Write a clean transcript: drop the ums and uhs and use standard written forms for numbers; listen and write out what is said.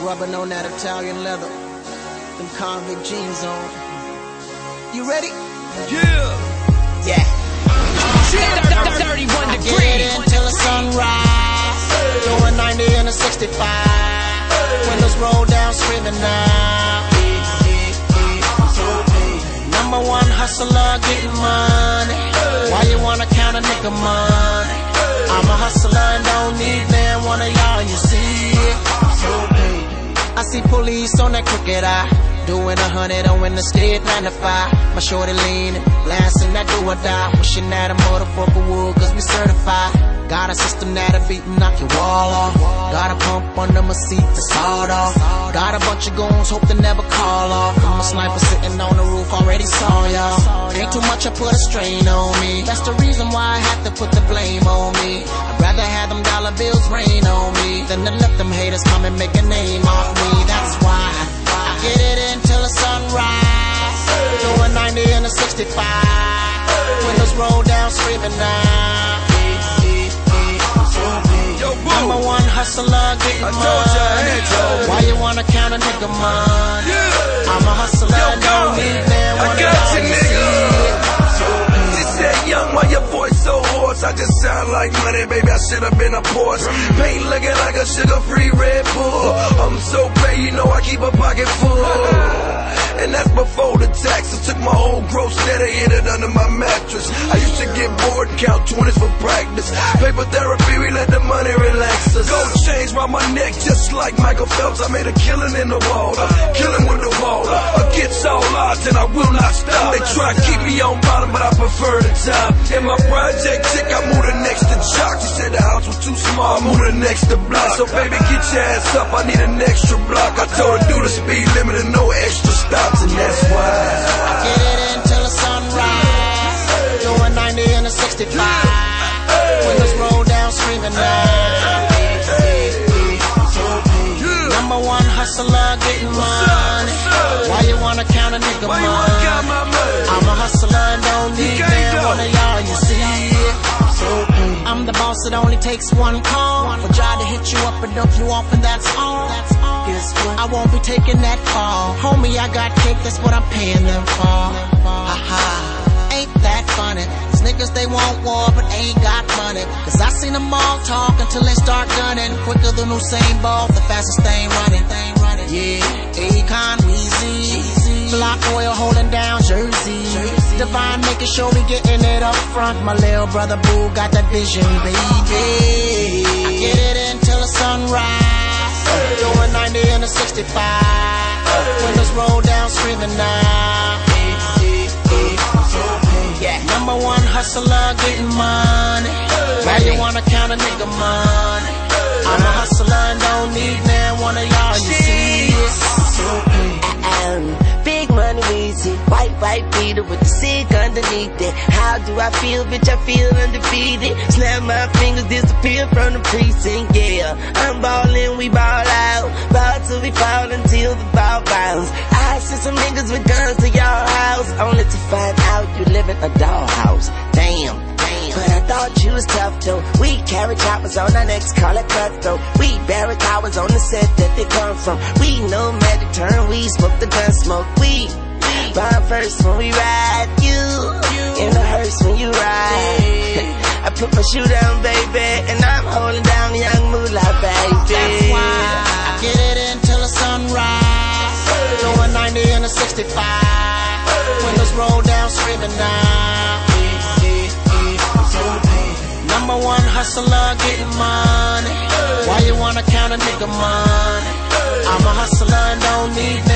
rubbing on that Italian leather, them convict jeans on. You ready? Yeah. 31 degrees. Get it until the sunrise. Doing 90 in a 65. Windows roll down, screaming now. Number one hustler, getting money. Why you wanna count a nigga money? I'm a hustler and don't need man, one of y'all, you see it. I see police on that crooked eye, doing 100 on in the state 9 to 5. My shorty leaning, blasting that do or die, wishing that a motherfucker would, cause we certified. Got a system that'll beat and knock your wall off. Got a pump under my seat to sawed off. Got a bunch of goons, hope they never call off. I'm a sniper sitting on the roof, already saw y'all. Ain't too much, I put a strain on me. That's the reason why I have to put the blame on me. I'd rather have them dollar bills rain on me than to let them haters come and make a name off me. That's why I get it until the sunrise. Doing 90 in a 65. Windows roll down, screaming now. Number one hustler, getting money. Why you wanna count a nigga money? I'm a hustler, don't need man. I got you, nigga. She said, young, why your voice so hoarse? I just sound like money, baby, I should've been a Porsche. Paint looking like a sugar-free Red Bull. I'm so paid, you know I keep a pocket full. And that's before the taxes. Took my whole gross net and hid it under my mattress. I used to get bored and count 20s for practice. Paper therapy, we let the money relax us. Gold chains round my neck just like Michael Phelps. I made a killing in the water, killing with the water. Against all odds and I will not stop. They try to keep me on bottom, but I prefer the top. In my project chick, I moved her next to Jock. She said the house was too small, I moved her next to Block. So baby, get your ass up, I need an extra block. I told her do the speed limit and no extra stops, and that's why I get it until the sunrise. Doing 90 in a 65. Windows roll down, screaming now. Number one hustler, getting money. Why you wanna count a nigga money? I'm a hustler and don't need man, one of y'all, you see it. I'm the boss, it only takes one call for try to hit you up and dump you off, and that's all. I won't be taking that call. Homie, I got cake, that's what I'm paying them for. Haha, ain't that funny? These niggas, they want war, but ain't got money. Cause I seen them all talk until they start gunning. Quicker than Usain Bolt, the fastest thing running. Yeah, Akon, Weezy, Block Oil holding down Jersey. Divine making sure we getting it up front. My little brother Boo got that vision, baby. I get it until the sunrise. Doing 90 in a 65. Windows roll down, screaming now. Number one hustler, getting money. Why you wanna count a nigga money? I'm a hustler and don't need man, one of y'all, you see it. Big money, Weezy, white beater with the sick underneath it. How do I feel, bitch? I feel undefeated. Snap my fingers, disappear from the precinct, yeah. I'm ballin', we ball out. Ball till we fall until the ball bounce. I sent some niggas with guns to your house, only to find out you live in a dollhouse. Damn. But I thought you was tough though. We carry choppers on our necks, call it cutthroat. We bury towers on the set that they come from. We know magic turn, we smoke the gun smoke. We bomb first when we ride, you in the hearse when you ride. I put my shoe down, baby, and I'm holding down young moolah, baby. That's why I get it until the sunrise. Doing 90 in a 65. Windows roll down, screaming now. Number one hustler, getting money. Why you wanna count a nigga money? I'm a hustler and don't need